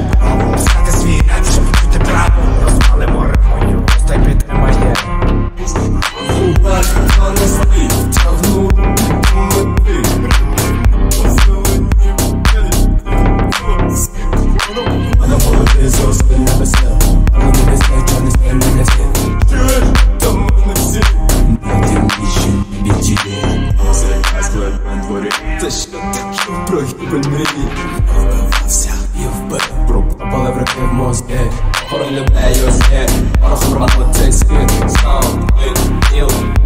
право взяти свій ряд, щоб бути право. Розпали море мою, та й підтримає. Удар, а не спить, тягну мети. На голові зовсім небесне, але небесне, чорний стиль не для всіх. Чуєш, там мене всі найдивніші бітілі. Це склад на дворі. Та що таке про гибель вбивався і вбив. Пропали в реки в мозги. Пором людей осє, порохом рвало цей світ. Саунд, іл,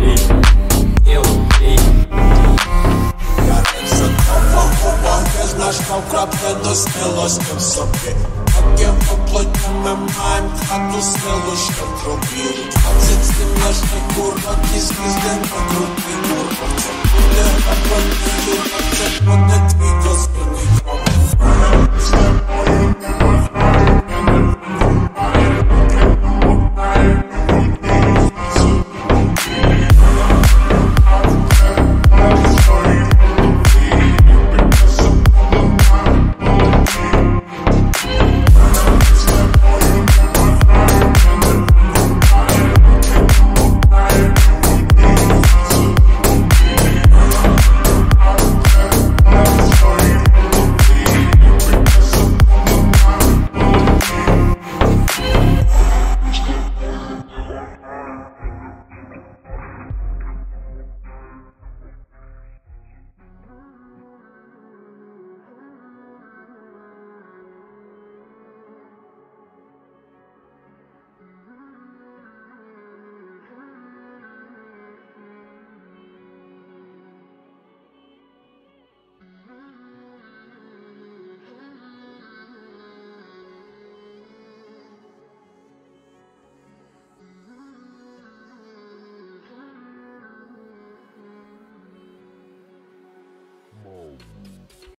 наш крапка до смілості в собі. Таким оплотнями маєм хату сміло, що в трубі. 27 наш не курва, кіски з день покрути курва. Це буде або не юрка, це буде твій досвідний крок.